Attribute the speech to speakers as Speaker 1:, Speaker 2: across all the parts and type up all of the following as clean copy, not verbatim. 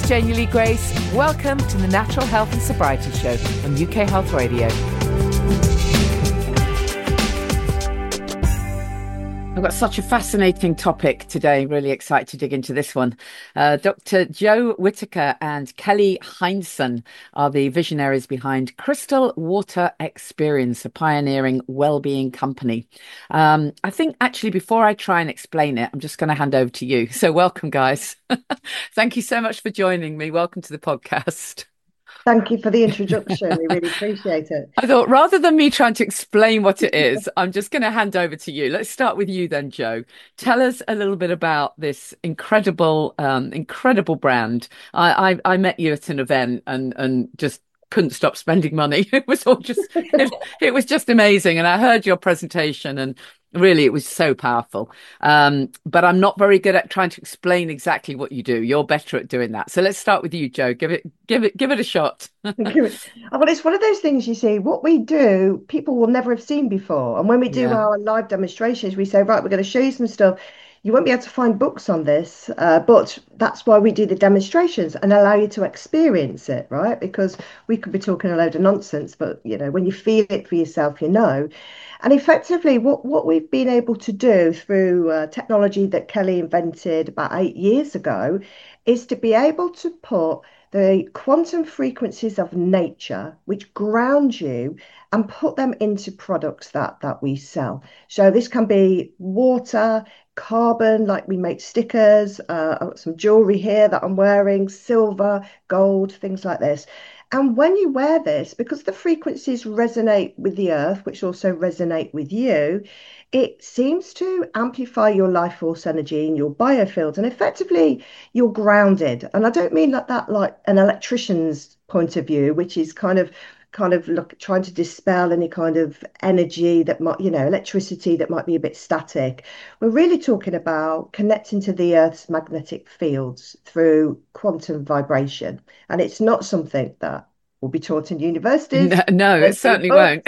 Speaker 1: Janie Lee Grace. Welcome to the Natural Health and Sobriety Show on UK Health Radio. I've got such a fascinating topic today. Really excited to dig into this one. Dr. Jo Whitaker and Kelly Heinsohn are the visionaries behind Crystal Water Experience, a pioneering wellbeing company. I think actually before I try and explain it, I'm just going to hand over to you. So welcome, guys. Thank you so much for joining me. Welcome to the podcast.
Speaker 2: Thank you for the introduction. We really appreciate it.
Speaker 1: I thought rather than me trying to explain what it is, I'm just going to hand over to you. Let's start with you then, Jo. Tell us a little bit about this incredible brand. I met you at an event and just couldn't stop spending money. It was all just it was just amazing. And I heard your presentation and really it was so powerful. But I'm not very good at trying to explain exactly what you do. You're better at doing that. So let's start with you, Jo. Give it a shot.
Speaker 2: Well, it's one of those things, you see, what we do, people will never have seen before. And when we do
Speaker 1: Yeah.
Speaker 2: our live demonstrations, we say, right, we're going to show you some stuff. You won't be able to find books on this, but that's why we do the demonstrations and allow you to experience it, right? Because we could be talking a load of nonsense, but when you feel it for yourself, And effectively, what we've been able to do through technology that Kelly invented about 8 years ago is to be able to put the quantum frequencies of nature, which ground you, and put them into products that we sell. So this can be water, carbon, like we make stickers, I've got some jewelry here that I'm wearing, silver, gold, things like this. And when you wear this, because the frequencies resonate with the earth, which also resonate with you, it seems to amplify your life force energy in your biofield. And effectively, you're grounded. And I don't mean that like an electrician's point of view, which is kind of look trying to dispel any kind of energy that might, electricity that might be a bit static. We're really talking about connecting to the Earth's magnetic fields through quantum vibration. And it's not something that will be taught in universities.
Speaker 1: No, it certainly won't.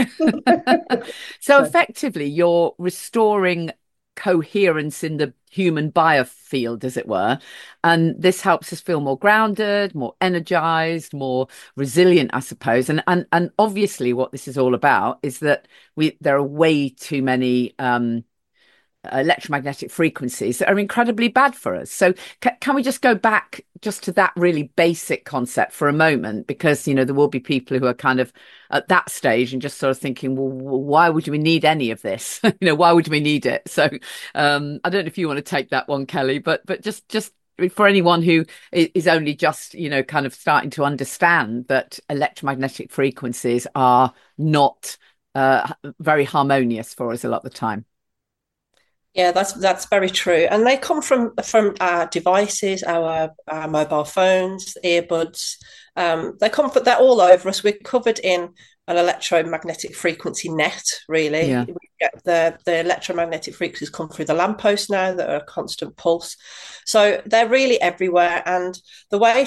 Speaker 1: So
Speaker 2: So
Speaker 1: effectively, you're restoring coherence in the human biofield, as it were. And this helps us feel more grounded, more energized, more resilient, I suppose. And obviously what this is all about is that there are way too many electromagnetic frequencies that are incredibly bad for us. So can we just go back just to that really basic concept for a moment? Because, there will be people who are kind of at that stage and just sort of thinking, well, why would we need any of this? Why would we need it? So I don't know if you want to take that one, Kelly, but just for anyone who is only just, kind of starting to understand that electromagnetic frequencies are not very harmonious for us a lot of the time.
Speaker 3: Yeah, that's very true, and they come from our devices, our mobile phones, earbuds. They're all over us. We're covered in an electromagnetic frequency net. Really,
Speaker 1: Yeah.
Speaker 3: we get the electromagnetic frequencies come through the lamppost now that are a constant pulse. So they're really everywhere, and the way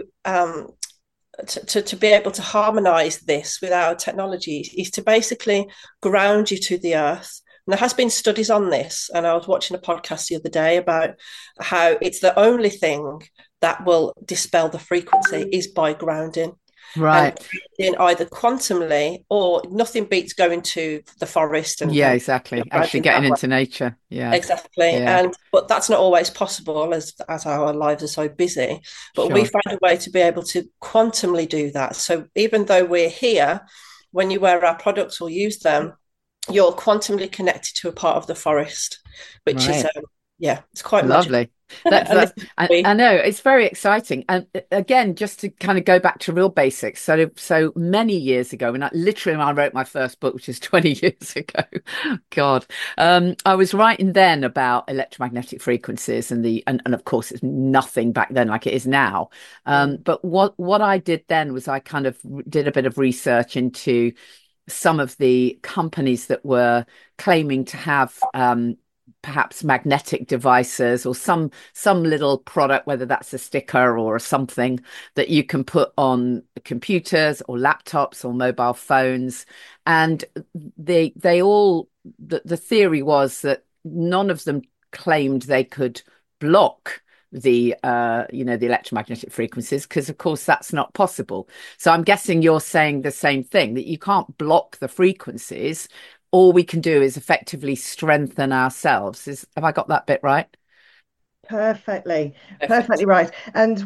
Speaker 3: to be able to harmonize this with our technology is to basically ground you to the earth. And there has been studies on this, and I was watching a podcast the other day about how it's the only thing that will dispel the frequency is by grounding. And
Speaker 1: Right.
Speaker 3: in either quantumly or nothing beats going to the forest
Speaker 1: Yeah,
Speaker 3: and
Speaker 1: exactly. Actually
Speaker 3: grounding
Speaker 1: getting
Speaker 3: that way.
Speaker 1: into nature. Yeah.
Speaker 3: Exactly.
Speaker 1: Yeah.
Speaker 3: But that's not always possible as our lives are so busy. But we
Speaker 1: Sure.
Speaker 3: find a way to be able to quantumly do that. So even though we're here, when you wear our products or use them, you're quantumly connected to a part of the forest, which is
Speaker 1: Right.
Speaker 3: it's quite magical.
Speaker 1: Lovely.
Speaker 3: And this is
Speaker 1: I know it's very exciting. And again, just to kind of go back to real basics. So many years ago, when I wrote my first book, which is 20 years ago, God, I was writing then about electromagnetic frequencies and of course it's nothing back then like it is now. But what I did then was I kind of did a bit of research into some of the companies that were claiming to have perhaps magnetic devices or some little product, whether that's a sticker or something that you can put on computers or laptops or mobile phones. And they all the theory was that none of them claimed they could block the the electromagnetic frequencies, because of course that's not possible. So I'm guessing you're saying the same thing, that you can't block the frequencies. All we can do is effectively strengthen ourselves. Have I got that bit right?
Speaker 2: Perfectly,
Speaker 3: Perfect.
Speaker 2: perfectly right. And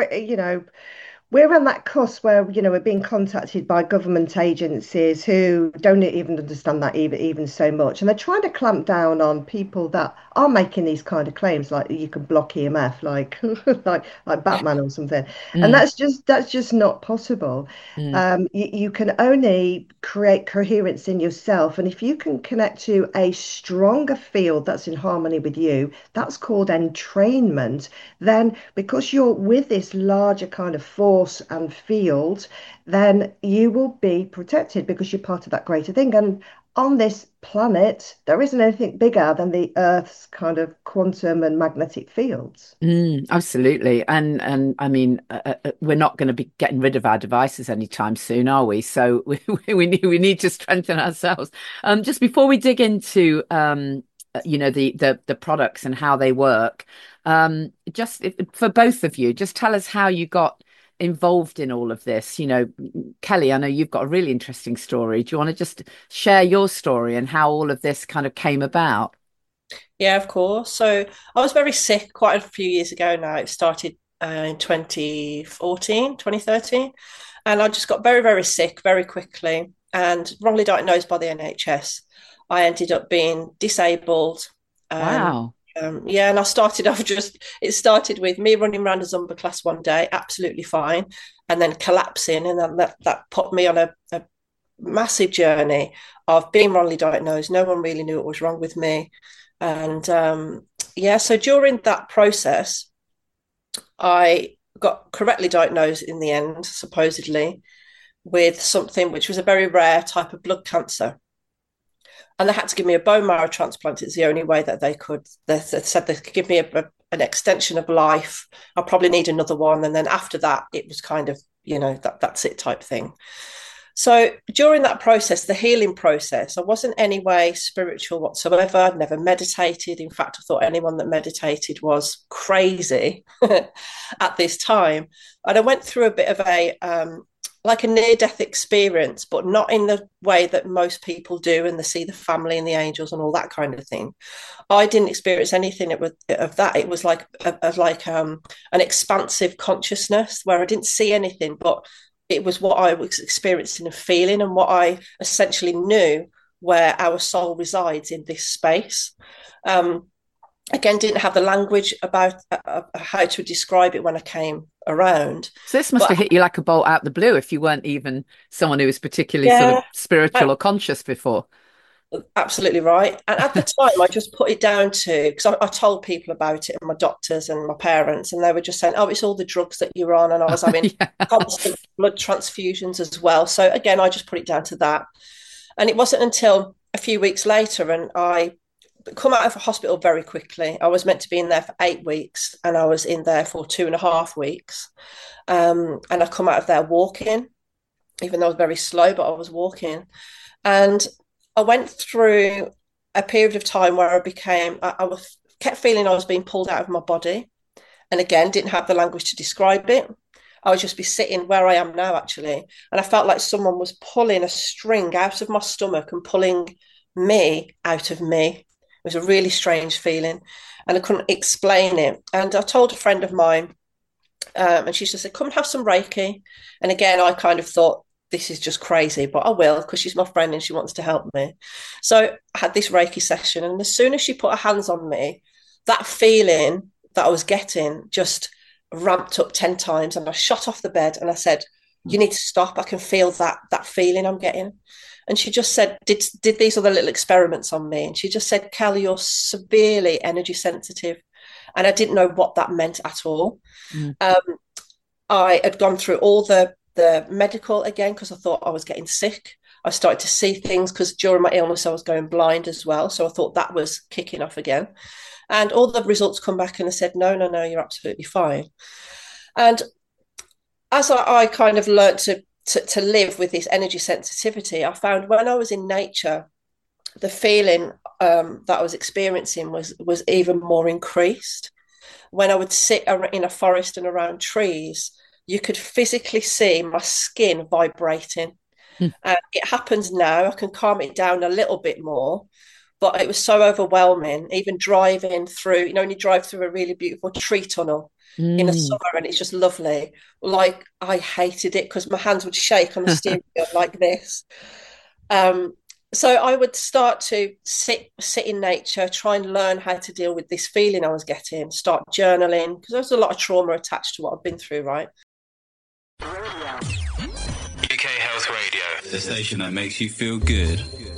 Speaker 2: we're on that cusp where, we're being contacted by government agencies who don't even understand that even so much. And they're trying to clamp down on people that are making these kind of claims, like you can block EMF, like like Batman or something. And
Speaker 1: Mm,
Speaker 2: that's just not possible.
Speaker 1: mm,
Speaker 2: You can only create coherence in yourself. And if you can connect to a stronger field that's in harmony with you, that's called entrainment. Then, because you're with this larger kind of force and field, then you will be protected because you're part of that greater thing. And on this planet, there isn't anything bigger than the Earth's kind of quantum and magnetic fields.
Speaker 1: absolutely. And I mean, we're not going to be getting rid of our devices anytime soon, are we? So we need to strengthen ourselves. Just before we dig into the products and how they work, just for both of you, just tell us how you got involved in all of this. Kelly, I know you've got a really interesting story. Do you want to just share your story and how all of this kind of came about?
Speaker 3: Yeah, of course. So I was very sick quite a few years ago now. It started in 2014, 2013. And I just got very, very sick very quickly and wrongly diagnosed by the NHS. I ended up being disabled. And
Speaker 1: Wow.
Speaker 3: yeah, and I started off it started with me running around a Zumba class one day, absolutely fine, and then collapsing. And then that put me on a massive journey of being wrongly diagnosed. No one really knew what was wrong with me. And yeah, so during that process, I got correctly diagnosed in the end, supposedly, with something which was a very rare type of blood cancer. And they had to give me a bone marrow transplant. It's the only way that they could. They said they could give me an extension of life. I'll probably need another one. And then after that, it was kind of, that's it type thing. So during that process, the healing process, I wasn't any way spiritual whatsoever. I'd never meditated. In fact, I thought anyone that meditated was crazy at this time. And I went through a bit of like a near-death experience, but not in the way that most people do, and they see the family and the angels and all that kind of thing. I didn't experience anything of that. It was like an expansive consciousness where I didn't see anything, but it was what I was experiencing and feeling, and what I essentially knew where our soul resides in this space. Again, didn't have the language about how to describe it when I came around.
Speaker 1: So this must
Speaker 3: But
Speaker 1: have hit you like a bolt out the blue if you weren't even someone who was particularly sort of
Speaker 3: yeah,
Speaker 1: spiritual or conscious before.
Speaker 3: absolutely right. And at the time, I just put it down to, because I told people about it, and my doctors and my parents, and they were just saying, "Oh, it's all the drugs that you're on," and I was having
Speaker 1: Yeah.
Speaker 3: constant blood transfusions as well. So again, I just put it down to that. And it wasn't until a few weeks later, and I come out of hospital very quickly. I was meant to be in there for 8 weeks, and I was in there for 2.5 weeks. And I come out of there walking, even though I was very slow, but I was walking. And I went through a period of time where I kept feeling I was being pulled out of my body. And again, didn't have the language to describe it. I would just be sitting where I am now, actually. And I felt like someone was pulling a string out of my stomach and pulling me out of me. It was a really strange feeling. And I couldn't explain it. And I told a friend of mine, and she just said, "Come and have some Reiki." And again, I kind of thought, this is just crazy, but I will, because she's my friend and she wants to help me. So I had this Reiki session. And as soon as she put her hands on me, that feeling that I was getting just ramped up 10 times. And I shot off the bed and I said, "You need to stop. I can feel that feeling I'm getting." And she just said, did these other little experiments on me. And she just said, "Kelly, you're severely energy sensitive." And I didn't know what that meant at all.
Speaker 1: Mm.
Speaker 3: Um, I had gone through all the medical again because I thought I was getting sick. I started to see things because during my illness I was going blind as well. So I thought that was kicking off again. And all the results come back and I said, "No, no, no, you're absolutely fine." And as I kind of learned to live with this energy sensitivity, I found when I was in nature, the feeling that I was experiencing was even more increased. When I would sit in a forest and around trees, you could physically see my skin vibrating. And it happens now. I can calm it down a little bit more, but it was so overwhelming. Even driving through, when you drive through a really beautiful tree tunnel in the summer and it's just lovely. Like, I hated it because my hands would shake on the steering wheel like this. So I would start to sit in nature, try and learn how to deal with this feeling I was getting, start journaling, because there was a lot of trauma attached to what I've been through, right?
Speaker 4: UK Health Radio, the station that makes you feel good.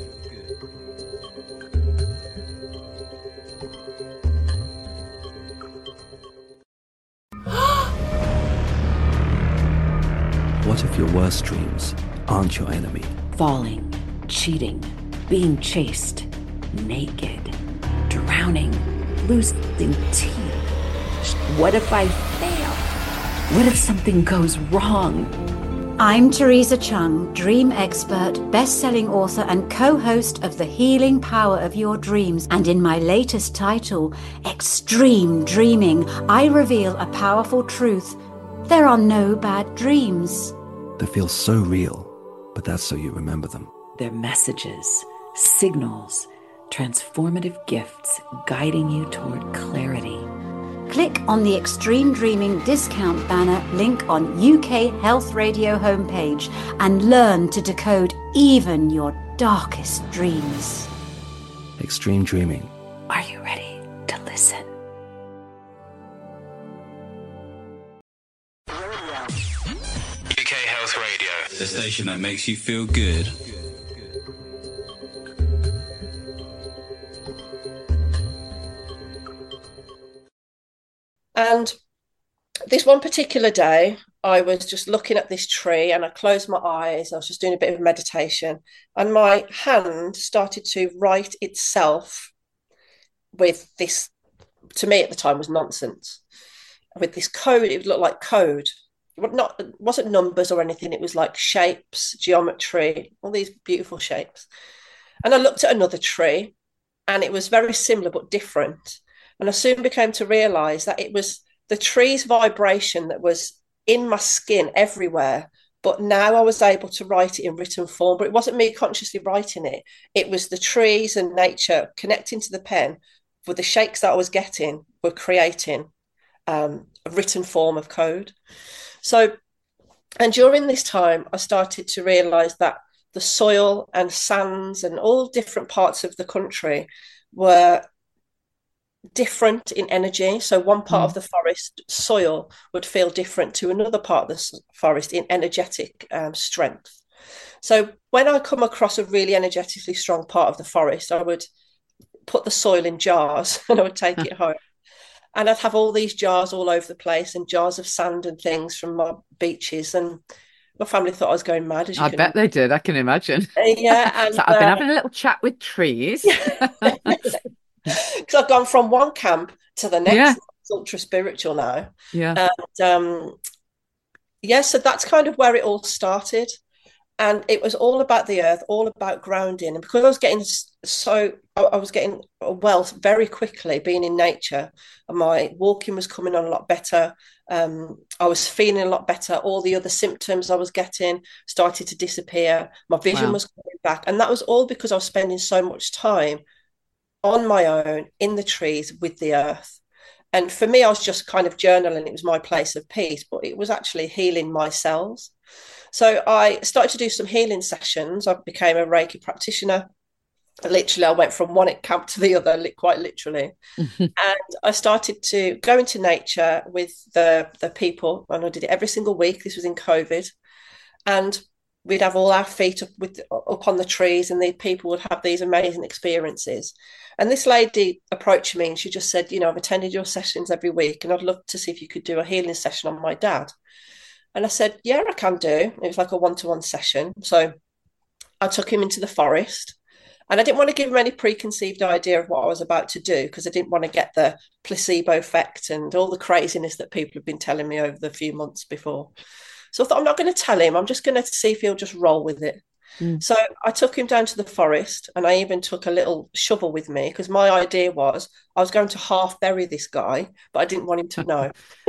Speaker 5: What if your worst dreams aren't your enemy?
Speaker 6: Falling, cheating, being chased, naked, drowning, losing teeth. What if I fail? What if something goes wrong?
Speaker 7: I'm Teresa Chung, dream expert, best-selling author and co-host of The Healing Power of Your Dreams. And in my latest title, Extreme Dreaming, I reveal a powerful truth. There are no bad dreams.
Speaker 5: They feel so real, but that's so you remember them.
Speaker 6: They're messages, signals, transformative gifts guiding you toward clarity.
Speaker 7: Click on the Extreme Dreaming discount banner link on UK Health Radio homepage and learn to decode even your darkest dreams.
Speaker 5: Extreme Dreaming.
Speaker 6: Are you ready to listen?
Speaker 4: UK Health Radio, the station that makes you feel good.
Speaker 3: And this one particular day, I was just looking at this tree and I closed my eyes. I was just doing a bit of meditation and my hand started to write itself with this, to me at the time was nonsense, with this code. It looked like code. It wasn't numbers or anything. It was like shapes, geometry, all these beautiful shapes. And I looked at another tree and it was very similar but different. And I soon became to realize that it was the tree's vibration that was in my skin everywhere. But now I was able to write it in written form. But it wasn't me consciously writing it. It was the trees and nature connecting to the pen with the shakes that I was getting were creating a written form of code. So, and during this time, I started to realize that the soil and sands and all different parts of the country were different in energy. So one part of the forest soil would feel different to another part of the forest in energetic strength. So when I come across a really energetically strong part of the forest, I would put the soil in jars and I would take it home. And I'd have all these jars all over the place and jars of sand and things from my beaches. And my family thought I was going mad.
Speaker 1: I bet they did. I can imagine.
Speaker 3: Yeah. And,
Speaker 1: so I've been having a little chat with trees.
Speaker 3: Because I've gone from one camp to the next. Yeah. It's ultra spiritual now.
Speaker 1: Yeah.
Speaker 3: And so that's kind of where it all started. And it was all about the earth, all about grounding. And because I was getting well very quickly being in nature, and my walking was coming on a lot better. I was feeling a lot better. All the other symptoms I was getting started to disappear. My vision was coming back. And that was all because I was spending so much time on my own in the trees with the earth. And for me, I was just kind of journaling. It was my place of peace, but it was actually healing my cells. So I started to do some healing sessions. I became a Reiki practitioner. Literally, I went from one camp to the other, quite literally. And I started to go into nature with the people, and I did it every single week. This was in COVID. And we'd have all our feet up on the trees, and the people would have these amazing experiences. And this lady approached me and she just said, I've attended your sessions every week and I'd love to see if you could do a healing session on my dad. And I said, yeah, I can do. It was like a one-to-one session. So I took him into the forest and I didn't want to give him any preconceived idea of what I was about to do because I didn't want to get the placebo effect and all the craziness that people have been telling me over the few months before. So I thought, I'm not going to tell him. I'm just going to see if he'll just roll with it. So I took him down to the forest, and I even took a little shovel with me because my idea was I was going to half bury this guy, but I didn't want him to know.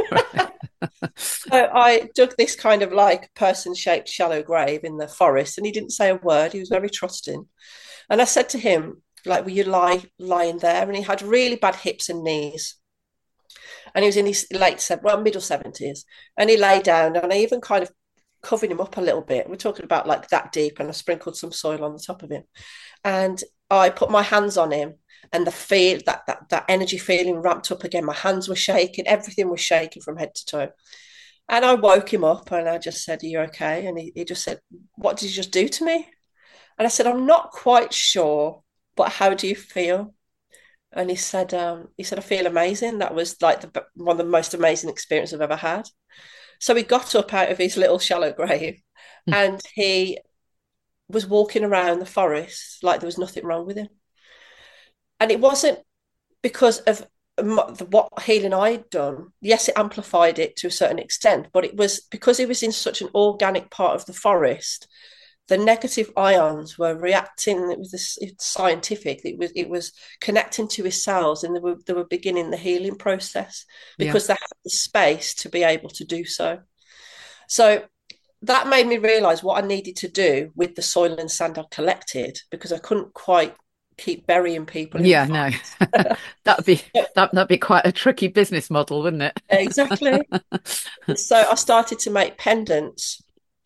Speaker 3: So I dug this kind of like person-shaped shallow grave in the forest, and he didn't say a word. He was very trusting. And I said to him, like, will you lying there? And he had really bad hips and knees. And he was in his middle 70s. And he lay down, and I even kind of covered him up a little bit. We're talking about like that deep, and I sprinkled some soil on the top of him. And I put my hands on him, and that energy feeling ramped up again. My hands were shaking, everything was shaking from head to toe. And I woke him up, and I just said, are you okay? And he just said, what did you just do to me? And I said, I'm not quite sure, but how do you feel? And he said, I feel amazing. That was like one of the most amazing experiences I've ever had. So he got up out of his little shallow grave, and he was walking around the forest like there was nothing wrong with him. And it wasn't because of what healing I'd done. Yes, it amplified it to a certain extent, but it was because he was in such an organic part of the forest. The negative ions were reacting. It's scientific. It was connecting to his cells, and they were beginning the healing process because they had the space to be able to do so. So that made me realize what I needed to do with the soil and sand I'd collected, because I couldn't quite keep burying people.
Speaker 1: No, that'd be quite a tricky business model, wouldn't it?
Speaker 3: Exactly. So I started to make pendants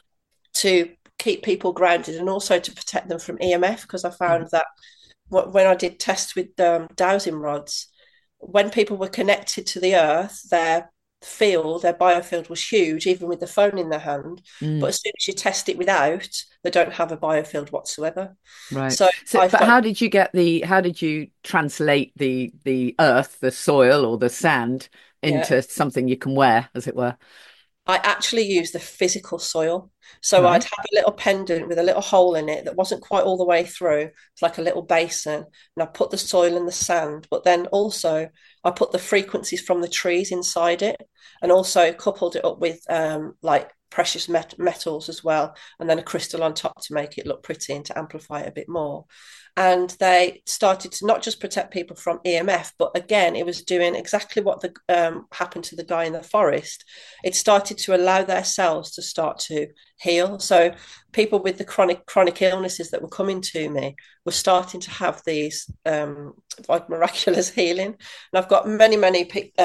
Speaker 3: to keep people grounded and also to protect them from EMF, because I found that when I did tests with dowsing rods, when people were connected to the earth, their biofield was huge, even with the phone in their hand. But as soon as you test it without, they don't have a biofield whatsoever.
Speaker 1: Right. So how did you translate the earth, the soil or the sand into something you can wear, as it were?
Speaker 3: I actually used the physical soil. So I'd have a little pendant with a little hole in it that wasn't quite all the way through. It's like a little basin. And I put the soil and the sand, but then also I put the frequencies from the trees inside it, and also coupled it up with like precious metals as well. And then a crystal on top to make it look pretty and to amplify it a bit more. And they started to not just protect people from EMF, but again, it was doing exactly what happened to the guy in the forest. It started to allow their cells to start to heal. So people with the chronic illnesses that were coming to me were starting to have these like miraculous healing. And I've got many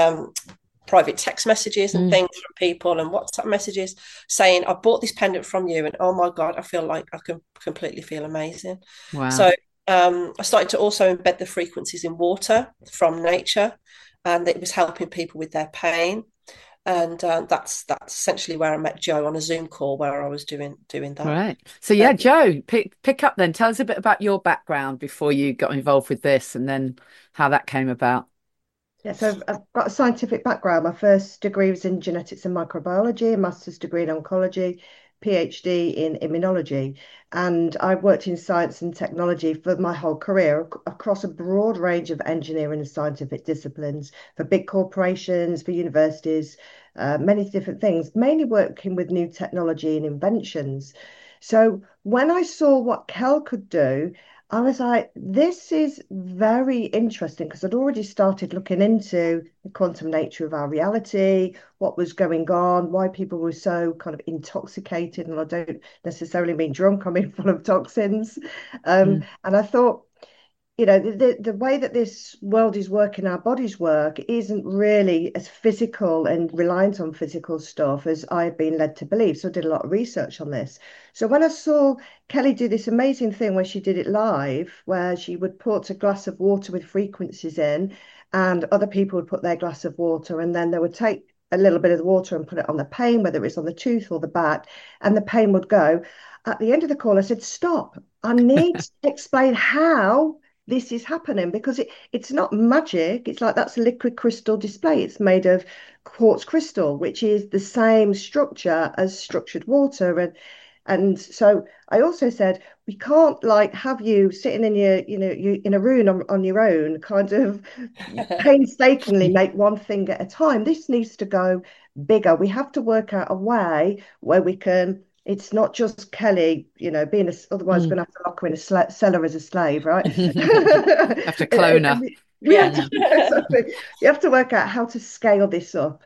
Speaker 3: private text messages and things from people and WhatsApp messages saying, I bought this pendant from you, and oh my God, I feel like I can completely feel amazing.
Speaker 1: Wow.
Speaker 3: So I started to also embed the frequencies in water from nature, and it was helping people with their pain. And that's essentially where I met Joe on a Zoom call where I was doing that.
Speaker 1: Right. So Joe, pick up then. Tell us a bit about your background before you got involved with this, and then how that came about.
Speaker 2: Yeah, so I've got a scientific background. My first degree was in genetics and microbiology, a master's degree in oncology, PhD in immunology. And I've worked in science and technology for my whole career across a broad range of engineering and scientific disciplines, for big corporations, for universities, many different things, mainly working with new technology and inventions. So when I saw what Kel could do, I was like, this is very interesting, because I'd already started looking into the quantum nature of our reality, what was going on, why people were so kind of intoxicated. And I don't necessarily mean drunk, I mean full of toxins. And I thought, you know, the way that this world is working, our bodies work, isn't really as physical and reliant on physical stuff as I've been led to believe. So I did a lot of research on this. So when I saw Kelly do this amazing thing where she did it live, where she would put a glass of water with frequencies in, and other people would put their glass of water, and then they would take a little bit of the water and put it on the pain, whether it's on the tooth or the back, and the pain would go. At the end of the call, I said, stop. I need to explain how this is happening, because it's not magic. It's like, that's a liquid crystal display. It's made of quartz crystal, which is the same structure as structured water. And so I also said, we can't like have you sitting in you in a room on your own, kind of painstakingly make one thing at a time. This needs to go bigger. We have to work out a way where we can It's not just Kelly, being otherwise we're
Speaker 1: Mm.
Speaker 2: going to have to lock her in a cellar as a slave, right?
Speaker 1: Have to clone her.
Speaker 3: Yeah.
Speaker 2: Exactly. You have to work out how to scale this up.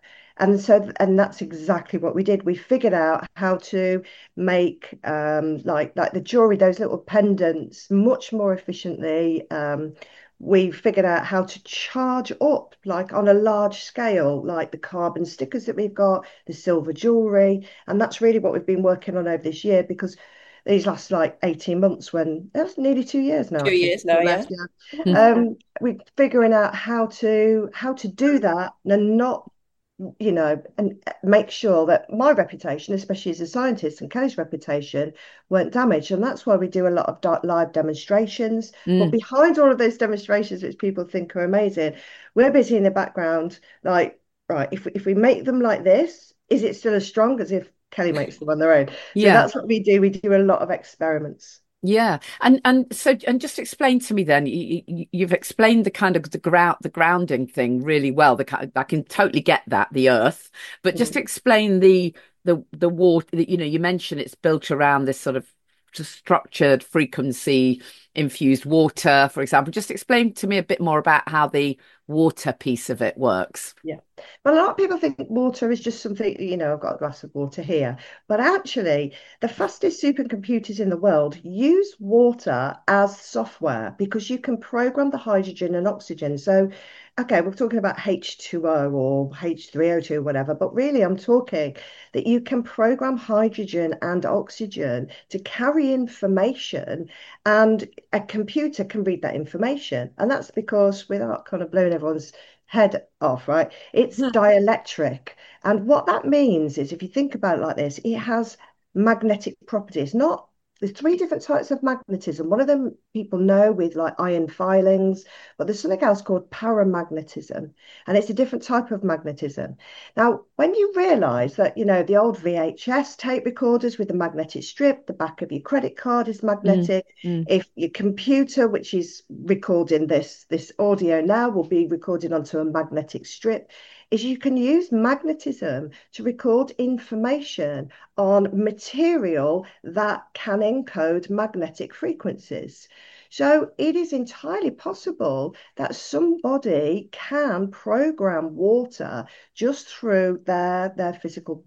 Speaker 2: And that's exactly what we did. We figured out how to make like the jewelry, those little pendants, much more efficiently. We figured out how to charge up like on a large scale, like the carbon stickers that we've got, the silver jewelry. And that's really what we've been working on over this year, because these last like 18 months, when that's nearly 2 years now,
Speaker 3: 2 years now, yeah.
Speaker 2: We're figuring out how to do that and not, and make sure that my reputation, especially as a scientist, and Kelly's reputation weren't damaged. And that's why we do a lot of live demonstrations. But behind all of those demonstrations, which people think are amazing, we're busy in the background, like, right, if we make them like this, is it still as strong as if Kelly makes them on their own? So that's what we do. We do a lot of experiments.
Speaker 1: Yeah, and just explain to me then. You've explained the kind of the grounding thing really well. I can totally get that, the earth, but just explain the water. You mentioned it's built around this sort of structured frequency infused water, for example. Just explain to me a bit more about how the water piece of it works.
Speaker 2: Yeah. Well, a lot of people think water is just something, I've got a glass of water here. But actually, the fastest supercomputers in the world use water as software, because you can program the hydrogen and oxygen. So, okay, we're talking about H2O or H3O2, whatever, but really I'm talking that you can program hydrogen and oxygen to carry information, and a computer can read that information. And that's because, without kind of blowing everyone's head off, right, it's dielectric. And what that means is, if you think about it like this, it has magnetic properties. Not There's three different types of magnetism. One of them people know with like iron filings, but there's something else called paramagnetism, and it's a different type of magnetism. Now, when you realize that, the old VHS tape recorders with the magnetic strip, the back of your credit card is magnetic. If your computer, which is recording this audio now, will be recorded onto a magnetic strip, is you can use magnetism to record information on material that can encode magnetic frequencies. So it is entirely possible that somebody can program water just through their physical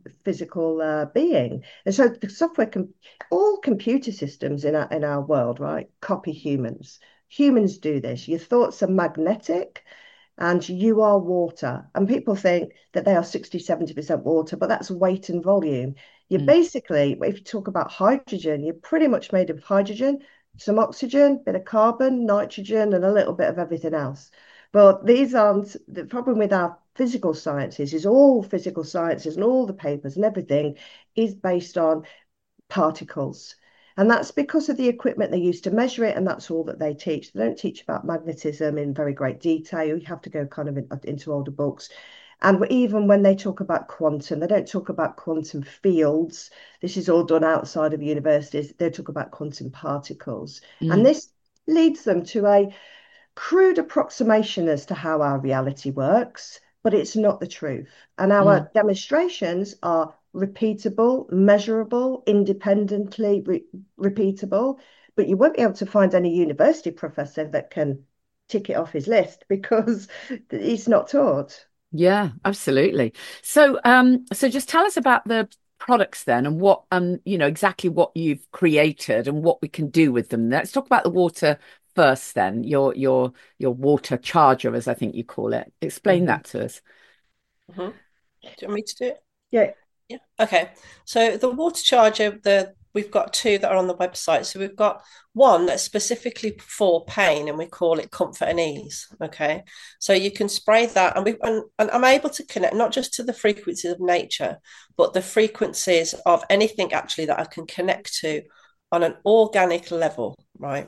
Speaker 2: being. And so the software all computer systems in our world, right, copy humans. Humans do this. Your thoughts are magnetic, and you are water. And people think that they are 60-70% water, but that's weight and volume. You're basically, if you talk about hydrogen, you're pretty much made of hydrogen, some oxygen, bit of carbon, nitrogen, and a little bit of everything else. But these aren't the problem with our physical sciences. Is all physical sciences and all the papers and everything is based on particles. And that's because of the equipment they use to measure it, and that's all that they teach. They don't teach about magnetism in very great detail. You have to go kind of into older books. And even when they talk about quantum, they don't talk about quantum fields. This is all done outside of universities. They talk about quantum particles. And this leads them to a crude approximation as to how our reality works, but it's not the truth. And our demonstrations are repeatable, measurable, independently repeatable, but you won't be able to find any university professor that can tick it off his list, because he's not taught.
Speaker 1: Yeah, absolutely. So just tell us about the products then, and what exactly what you've created and what we can do with them. Let's talk about the water first then. Your water charger, as I think you call it. Explain that to us.
Speaker 3: Do you want me to do it?
Speaker 2: Yeah.
Speaker 3: Yeah. Okay. So the water charger, we've got two that are on the website. So we've got one that's specifically for pain, and we call it Comfort and Ease. Okay. So you can spray that, and I'm able to connect not just to the frequencies of nature, but the frequencies of anything actually that I can connect to on an organic level, right?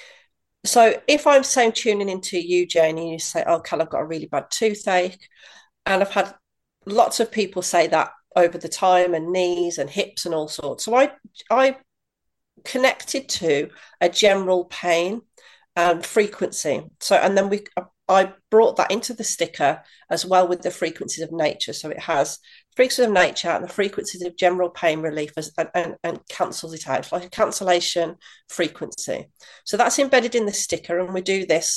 Speaker 3: So if I'm saying tuning into you, Jane, and you say, "Oh, Cal, I've got a really bad toothache," and I've had lots of people say that over the time, and knees and hips and all sorts. So I connected to a general pain and frequency. So, and then I brought that into the sticker as well with the frequencies of nature. So it has frequencies of nature and the frequencies of general pain relief and cancels it out. It's like a cancellation frequency. So that's embedded in the sticker, and we do this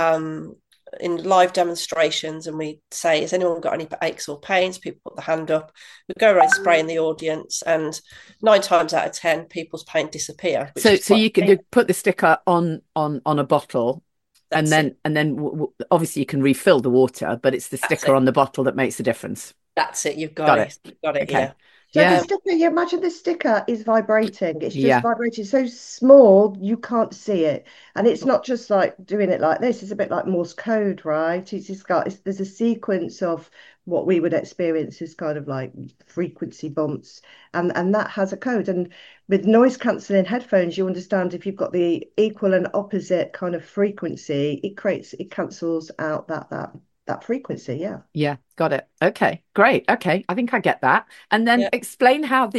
Speaker 3: in live demonstrations, and we say, has anyone got any aches or pains? People put the hand up. We go around spraying the audience, and 9 times out of 10, people's pain disappear.
Speaker 1: So you can put the sticker on a bottle.
Speaker 3: That's
Speaker 1: and then obviously you can refill the water, but it's the sticker on the bottle that makes the difference.
Speaker 3: That's it. You've got it. You've got it.
Speaker 1: Okay.
Speaker 3: Yeah.
Speaker 2: So the sticker, you imagine the sticker is vibrating. It's just vibrating so small you can't see it, and it's not just like doing it like this. It's a bit like Morse code, right? There's a sequence of what we would experience as kind of like frequency bumps, and that has a code. And with noise cancelling headphones, you understand if you've got the equal and opposite kind of frequency, it cancels out that frequency.
Speaker 1: Yeah, got it. Okay, great. Okay, I think I get that. And then explain how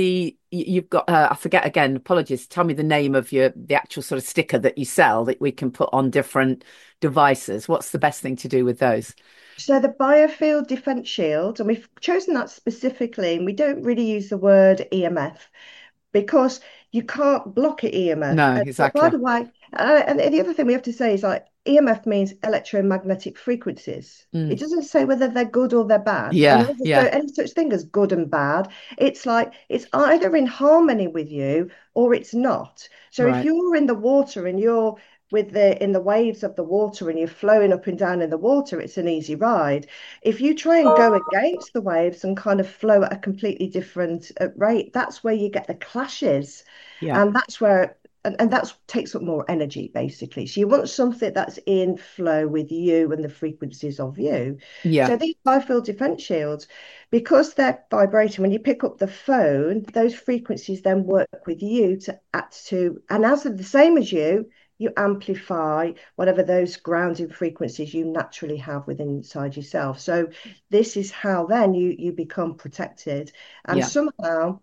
Speaker 1: you've got I forget again, apologies, tell me the name of the actual sort of sticker that you sell that we can put on different devices. What's the best thing to do with those?
Speaker 2: So the Biofield Defense Shield, and we've chosen that specifically, and we don't really use the word EMF because you can't block it EMF.
Speaker 1: No, exactly.
Speaker 2: By the way, and the other thing we have to say is like EMF means electromagnetic frequencies. It doesn't say whether they're good or they're bad.
Speaker 1: Yeah.
Speaker 2: Any such thing as good and bad. It's like it's either in harmony with you or it's not. So if you're in the water and you're in the waves of the water and you're flowing up and down in the water, it's an easy ride. If you try and go against the waves and kind of flow at a completely different rate, that's where you get the clashes. And that's where and that takes up more energy, basically. So you want something that's in flow with you and the frequencies of you. So these Biofield Defense Shields, because they're vibrating, when you pick up the phone, those frequencies then work with you to act to, and as they're the same as you amplify whatever those grounding frequencies you naturally have within inside yourself. So this is how then you become protected. And somehow,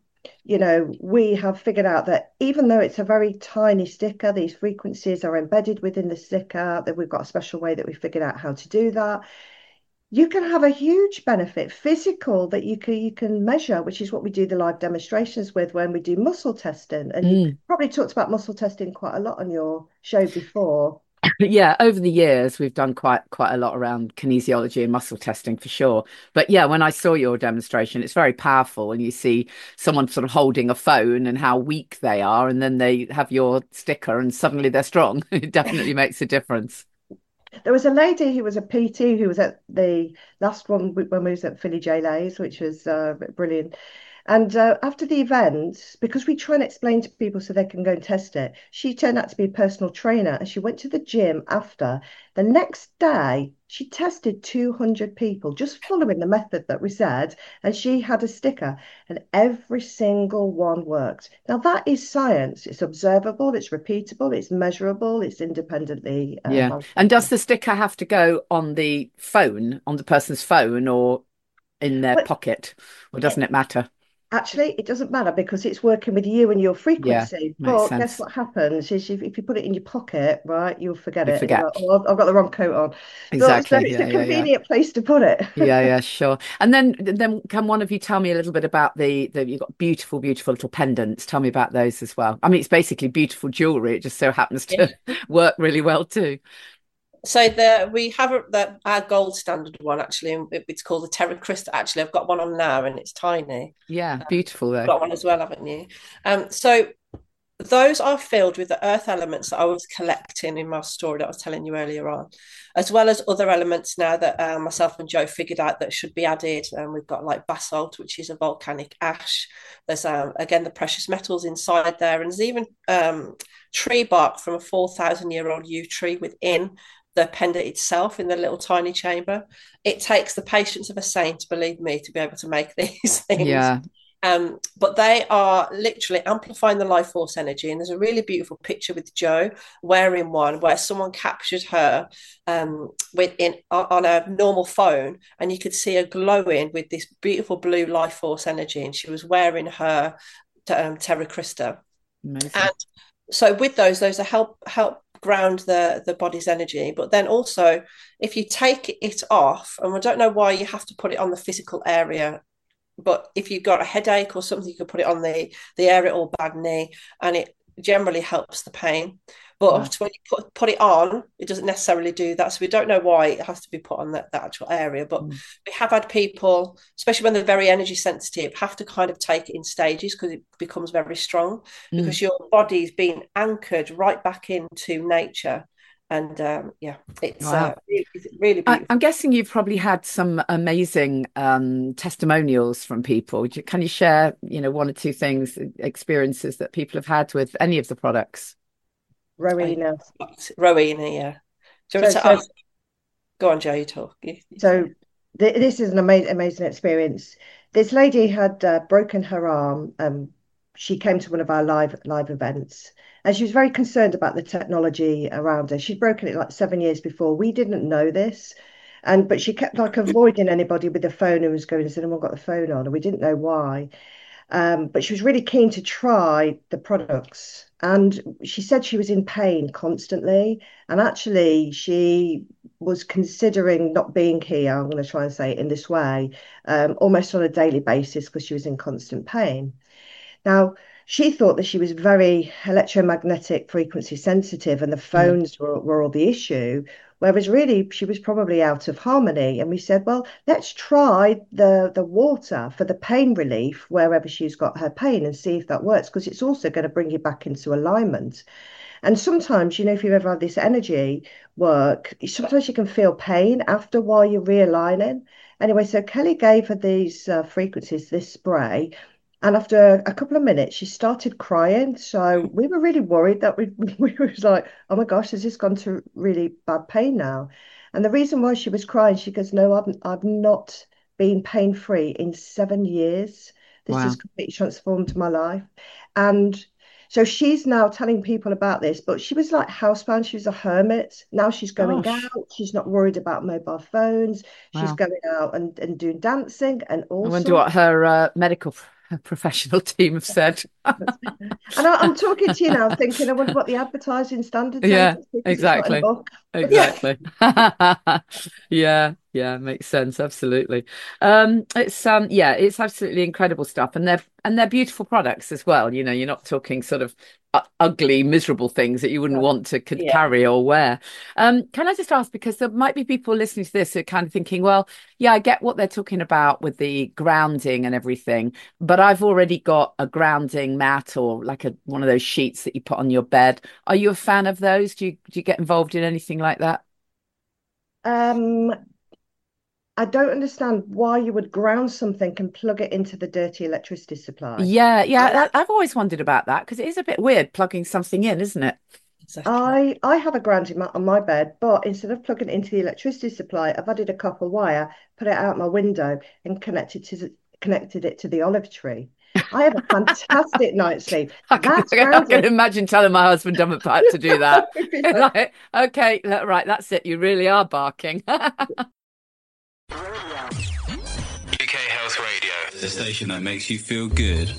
Speaker 2: we have figured out that even though it's a very tiny sticker, these frequencies are embedded within the sticker, that we've got a special way that we figured out how to do that. You can have a huge benefit physical that you can measure, which is what we do the live demonstrations with when we do muscle testing. And you probably talked about muscle testing quite a lot on your show before.
Speaker 1: Yeah, over the years we've done quite a lot around kinesiology and muscle testing for sure. But yeah, when I saw your demonstration, it's very powerful, and you see someone sort of holding a phone and how weak they are, and then they have your sticker and suddenly they're strong. It definitely makes a difference.
Speaker 2: There was a lady who was a PT who was at the last one when we was at Philly J. Lay's, which was brilliant. And after the event, because we try and explain to people so they can go and test it, she turned out to be a personal trainer, and she went to the gym after. The next day, she tested 200 people just following the method that we said, and she had a sticker, and every single one worked. Now, that is science. It's observable, it's repeatable, it's measurable, it's independently.
Speaker 1: And does the sticker have to go on the phone, on the person's phone, or in their pocket, or doesn't it matter?
Speaker 2: Actually, it doesn't matter because it's working with you and your frequency. But
Speaker 1: sense.
Speaker 2: Guess what happens is if you put it in your pocket, right, you'll forget it.
Speaker 1: Forget.
Speaker 2: Like, oh, I've got the wrong coat on.
Speaker 1: Exactly.
Speaker 2: So it's a convenient place to put it.
Speaker 1: Yeah, sure. And then can one of you tell me a little bit about you've got beautiful little pendants. Tell me about those as well. I mean, it's basically beautiful jewelry. It just so happens to work really well too.
Speaker 3: So we have our gold standard one, actually, and it's called the Terra Crystal. Actually, I've got one on now, and it's tiny.
Speaker 1: Yeah, beautiful though.
Speaker 3: You've got one as well, haven't you? So those are filled with the earth elements that I was collecting in my story that I was telling you earlier on, as well as other elements now that myself and Joe figured out that should be added. And we've got like basalt, which is a volcanic ash. There's again the precious metals inside there, and there's even tree bark from a 4,000-year-old yew tree within the pendant itself in the little tiny chamber. It takes the patience of a saint, believe me, to be able to make these things.
Speaker 1: Yeah.
Speaker 3: But they are literally amplifying the life force energy. And there's a really beautiful picture with Joe wearing one where someone captured her on a normal phone, and you could see her glowing with this beautiful blue life force energy. And she was wearing her Terra Crystal.
Speaker 1: Amazing.
Speaker 3: And so with those are help ground the body's energy. But then also, if you take it off, and I don't know why you have to put it on the physical area, but if you've got a headache or something, you can put it on the area or bad knee, and it generally helps the pain. But when you put it on, it doesn't necessarily do that. So we don't know why it has to be put on that actual area. But we have had people, especially when they're very energy sensitive, have to kind of take it in stages because it becomes very strong because your body's being anchored right back into nature. And it's really beautiful.
Speaker 1: I'm guessing you've probably had some amazing testimonials from people. Can you share, one or two things, experiences that people have had with any of the products?
Speaker 2: Rowena,
Speaker 3: yeah. Go on, Jo, you talk.
Speaker 2: So this is an amazing experience. This lady had broken her arm. She came to one of our live events, and she was very concerned about the technology around her. She'd broken it like 7 years before. We didn't know this, but she kept like avoiding anybody with the phone who was going and said, "Oh, I've got the phone on," and we didn't know why. But she was really keen to try the products. And she said she was in pain constantly. And actually, she was considering not being here, I'm going to try and say it in this way, almost on a daily basis because she was in constant pain. Now, she thought that she was very electromagnetic frequency sensitive and the phones were all the issue, whereas really she was probably out of harmony. And we said, well, let's try the water for the pain relief wherever she's got her pain and see if that works, because it's also going to bring you back into alignment. And sometimes, if you've ever had this energy work, sometimes you can feel pain after while you're realigning. Anyway, so Kelly gave her these frequencies, this spray. And after a couple of minutes, she started crying. So we were really worried that we was like, oh my gosh, has this gone to really bad pain now? And the reason why she was crying, she goes, no, I've not been pain-free in 7 years. This has completely transformed my life. And so she's now telling people about this, but she was like housebound. She was a hermit. Now she's going out. She's not worried about mobile phones. She's going out and doing dancing and all.
Speaker 1: I wonder what her medical professional team have said.
Speaker 2: And I'm talking to you now thinking, I wonder what the advertising standards are.
Speaker 1: Yeah, exactly. Yeah, makes sense. Absolutely. It's absolutely incredible stuff, and they're beautiful products as well. You're not talking sort of ugly, miserable things that you wouldn't want to carry or wear. Can I just ask, because there might be people listening to this who are kind of thinking, well, yeah, I get what they're talking about with the grounding and everything, but I've already got a grounding mat or like one of those sheets that you put on your bed. Are you a fan of those? Do you get involved in anything like that?
Speaker 2: I don't understand why you would ground something and plug it into the dirty electricity supply.
Speaker 1: Yeah. I've always wondered about that because it is a bit weird plugging something in, isn't it?
Speaker 2: Exactly. I have a grounding mat on my bed, but instead of plugging it into the electricity supply, I've added a copper wire, put it out my window, and connected it to the olive tree. I have a fantastic night's sleep.
Speaker 1: I can imagine telling my husband I'm about to do that. Like, okay, right, that's it. You really are barking.
Speaker 4: UK Health Radio, the station that makes you feel good.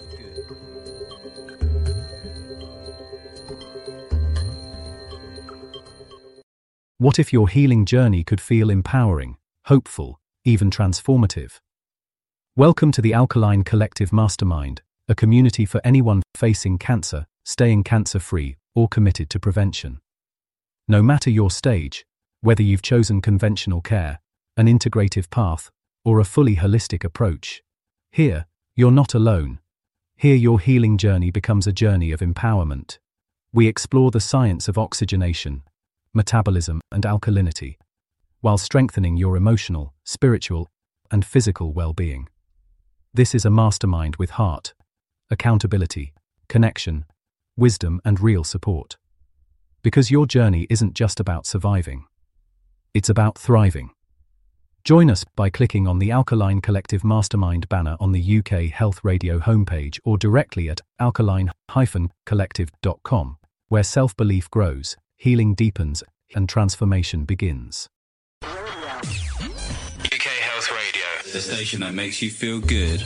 Speaker 5: What if your healing journey could feel empowering, hopeful, even transformative? Welcome to the Alkaline Collective Mastermind, a community for anyone facing cancer, staying cancer-free, or committed to prevention. No matter your stage, whether you've chosen conventional care, an integrative path, or a fully holistic approach, here, you're not alone. Here your healing journey becomes a journey of empowerment. We explore the science of oxygenation, metabolism, and alkalinity, while strengthening your emotional, spiritual, and physical well-being. This is a mastermind with heart, accountability, connection, wisdom, and real support. Because your journey isn't just about surviving. It's about thriving. Join us by clicking on the Alkaline Collective Mastermind banner on the UK Health Radio homepage or directly at alkaline-collective.com, where self-belief grows, healing deepens, and transformation begins.
Speaker 4: UK Health Radio, the station that makes you feel good.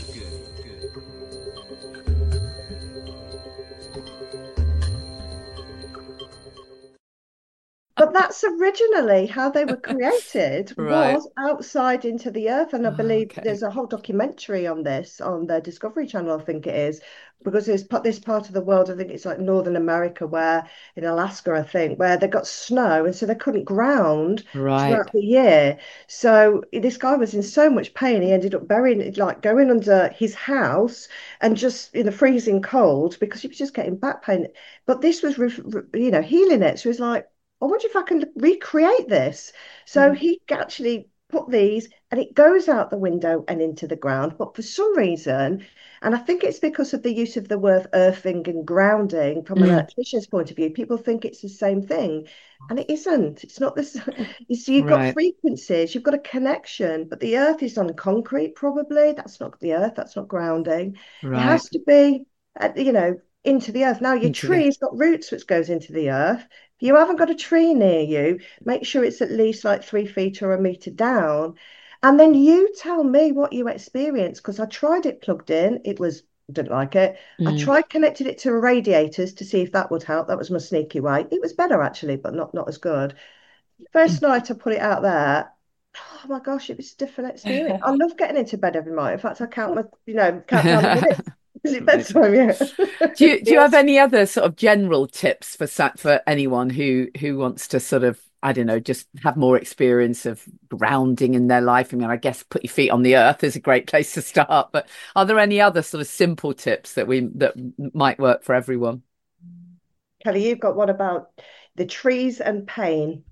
Speaker 2: But that's originally how they were created,
Speaker 1: Right.
Speaker 2: was outside into the earth. And I
Speaker 1: Oh,
Speaker 2: believe
Speaker 1: okay.
Speaker 2: there's a whole documentary on this on the Discovery Channel, I think it is, because there's this part of the world, I think it's like Northern America, where in Alaska, I think, where they got snow, and so they couldn't ground
Speaker 1: Right.
Speaker 2: throughout the year. So this guy was in so much pain, he ended up burying, like going under his house and just in the freezing cold because he was just getting back pain. But this was, healing it. So he was like, I wonder if I can recreate this. So he actually put these and it goes out the window and into the ground. But for some reason, and I think it's because of the use of the word earthing and grounding from an
Speaker 1: Mm.
Speaker 2: electrician's point of view, people think it's the same thing. And it isn't. It's not this. You see, you've got
Speaker 1: Right.
Speaker 2: frequencies, you've got a connection, but the earth is on concrete, probably. That's not the earth, that's not grounding. It
Speaker 1: Right.
Speaker 2: has to be, into the earth. Now, your
Speaker 1: Into the
Speaker 2: tree's got roots which goes into the earth. If you haven't got a tree near you, make sure it's at least like 3 feet or a meter down. And then you tell me what you experienced because I tried it plugged in. Didn't like it. I
Speaker 1: mm.
Speaker 2: tried connected it to radiators to see if that would help. That was my sneaky way. It was better actually, but not as good. First night I put it out there. Oh my gosh, it was a different experience. I love getting into bed every night. In fact, I count down the minutes. Is it bedtime yet?
Speaker 1: Do you have
Speaker 3: Yes.
Speaker 1: any other sort of general tips for anyone who wants to sort of, I don't know, just have more experience of grounding in their life? I mean, I guess put your feet on the earth is a great place to start, but are there any other sort of simple tips that might work for everyone?
Speaker 2: Kelly, you've got one about the trees and pain.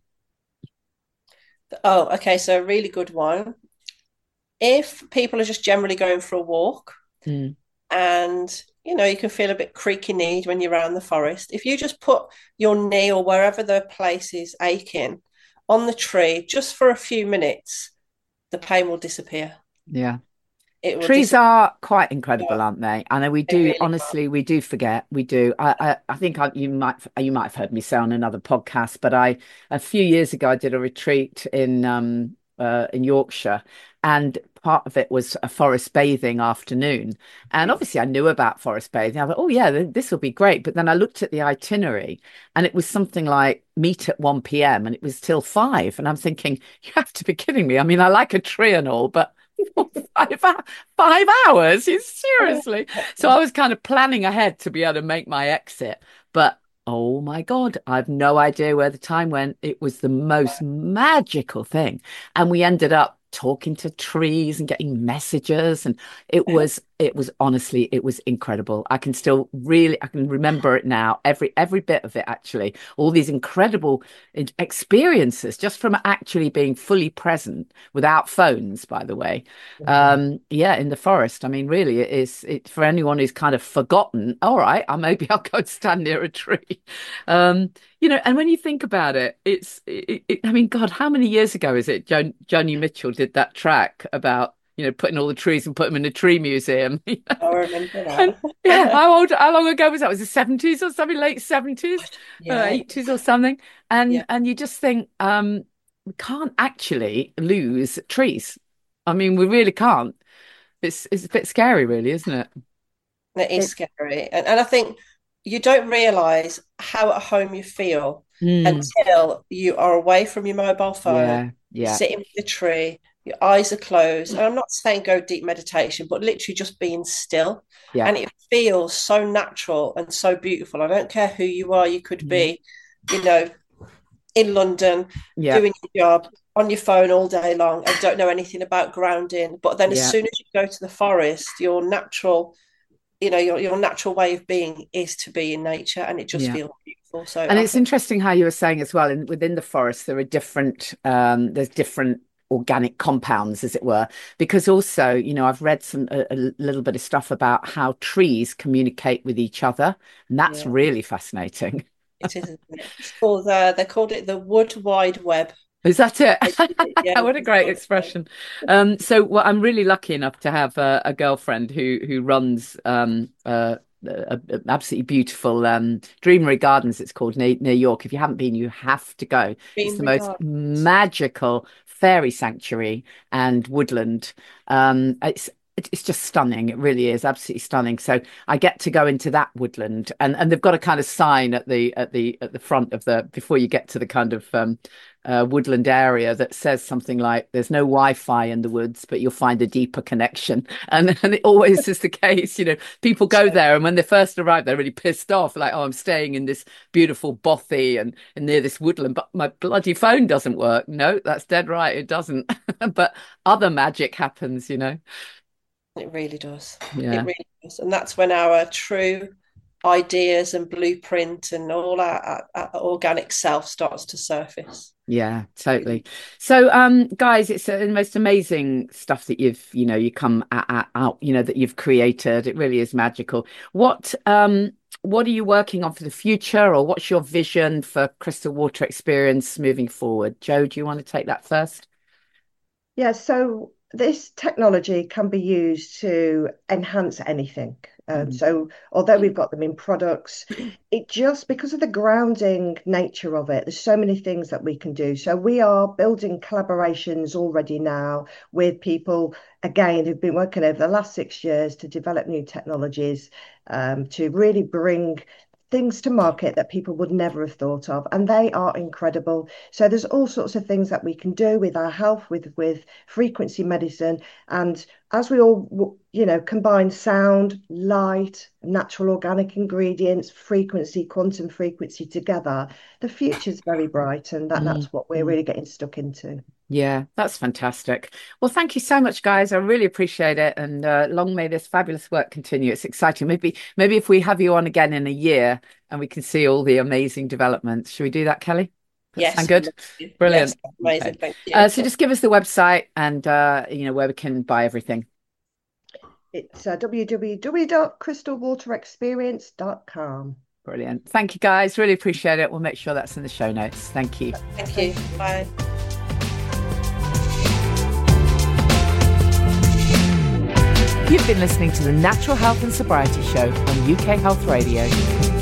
Speaker 3: Oh, okay. So a really good one. If people are just generally going for a walk
Speaker 1: Mm.
Speaker 3: and you can feel a bit creaky kneed when you're around the forest, if you just put your knee or wherever the place is aching on the tree just for a few minutes, the pain will disappear.
Speaker 1: Yeah.
Speaker 3: It will
Speaker 1: Trees
Speaker 3: disappear.
Speaker 1: are quite incredible, aren't they? I know we
Speaker 3: They
Speaker 1: do,
Speaker 3: really are.
Speaker 1: honestly, we do forget. We do. I think you might have heard me say on another podcast, but a few years ago I did a retreat in Yorkshire, and part of it was a forest bathing afternoon. And obviously I knew about forest bathing. I thought, oh yeah, this will be great. But then I looked at the itinerary and it was something like meet at 1 p.m. and it was till 5. And I'm thinking, you have to be kidding me. I mean, I like a tree and all, but 5 hours? Seriously? So I was kind of planning ahead to be able to make my exit. But oh my God, I've no idea where the time went. It was the most magical thing. And we ended up talking to trees and getting messages. And it was honestly, it was incredible. I can remember it now, every bit of it, actually, all these incredible experiences just from actually being fully present without phones, by the way. Yeah, in the forest. I mean, really, it for anyone who's kind of forgotten, all right, maybe I'll go and stand near a tree. And when you think about it, I mean, God, how many years ago is it Joni Mitchell did that track about, putting all the trees and put them in a tree museum?
Speaker 3: I remember
Speaker 1: And yeah,
Speaker 3: that.
Speaker 1: how long ago was that? Was it 70s or something, late 70s,
Speaker 3: Yeah,
Speaker 1: 80s or something? And
Speaker 3: yeah.
Speaker 1: and you just think, we can't actually lose trees. I mean, we really can't. It's a bit scary, really, isn't it?
Speaker 3: It is
Speaker 2: It,
Speaker 3: scary. And I think you don't realize how at home you feel
Speaker 1: Mm,
Speaker 3: until you are away from your mobile phone,
Speaker 1: yeah,
Speaker 3: you're
Speaker 1: yeah,
Speaker 3: sitting with the tree, your eyes are closed. And I'm not saying go deep meditation, but literally just being still.
Speaker 1: yeah.
Speaker 3: And it feels so natural and so beautiful. I don't care who you are, you could
Speaker 1: Mm,
Speaker 3: be, you know, in London
Speaker 1: yeah,
Speaker 3: doing your job on your phone all day long and don't know anything about grounding. But then as
Speaker 1: yeah,
Speaker 3: soon as you go to the forest, your natural way of being is to be in nature, and it just
Speaker 1: yeah.
Speaker 3: feels beautiful. So
Speaker 1: And
Speaker 3: I
Speaker 1: it's
Speaker 3: think
Speaker 1: interesting how you were saying as well, within the forest, there are there's different organic compounds, as it were, because also, I've read a little bit of stuff about how trees communicate with each other, and that's
Speaker 3: yeah,
Speaker 1: really fascinating.
Speaker 3: it is. Isn't it? It's called they called it the Wood Wide Web.
Speaker 1: Is that it?
Speaker 3: Yeah,
Speaker 1: What a
Speaker 3: Wood
Speaker 1: great
Speaker 3: Wide Web.
Speaker 1: expression. So well, I'm really lucky enough to have a girlfriend who runs absolutely beautiful Dreamery Gardens, it's called, near York. If you haven't been, you have to go. It's
Speaker 3: Being
Speaker 1: the most
Speaker 3: regarded.
Speaker 1: magical fairy sanctuary and woodland. It's it's just stunning. It really is absolutely stunning. So I get to go into that woodland, and they've got a kind of sign at the front of before you get to the kind of woodland area that says something like, "There's no Wi-Fi in the woods, but you'll find a deeper connection." And it always is the case. People go there, and when they first arrive, they're really pissed off, like, "Oh, I'm staying in this beautiful bothy and near this woodland, but my bloody phone doesn't work." No, that's dead right, it doesn't. But other magic happens.
Speaker 3: It really does.
Speaker 1: Yeah.
Speaker 3: It really does. And that's when our true ideas and blueprint and all our organic self starts to surface.
Speaker 1: Yeah, totally. So, guys, it's the most amazing stuff that you come out, that you've created. It really is magical. What are you working on for the future, or what's your vision for Crystal Water Experience moving forward? Jo, do you want to take that first?
Speaker 2: Yeah, so this technology can be used to enhance anything. So although we've got them in products, it just, because of the grounding nature of it, there's so many things that we can do. So we are building collaborations already now with people, again, who've been working over the last 6 years to develop new technologies, to really bring things to market that people would never have thought of, and they are incredible. So there's all sorts of things that we can do with our health, with frequency medicine, and as we all combine sound, light, natural organic ingredients, frequency, quantum frequency together, the future's very bright, and that's what we're really getting stuck into.
Speaker 1: Yeah, that's fantastic. Well, thank you so much, guys. I really appreciate it. And long may this fabulous work continue. It's exciting. Maybe if we have you on again in a year and we can see all the amazing developments. Should we do that, Kelly?
Speaker 3: Yes.
Speaker 1: Sound good? Brilliant.
Speaker 3: Yes, amazing.
Speaker 1: Okay.
Speaker 3: Thank you.
Speaker 1: So just give us the website and, where we can buy everything.
Speaker 2: It's www.crystalwaterexperience.com.
Speaker 1: Brilliant. Thank you, guys. Really appreciate it. We'll make sure that's in the show notes. Thank you.
Speaker 3: Thank you. Bye.
Speaker 8: You've been listening to the Natural Health and Sobriety Show on UK Health Radio.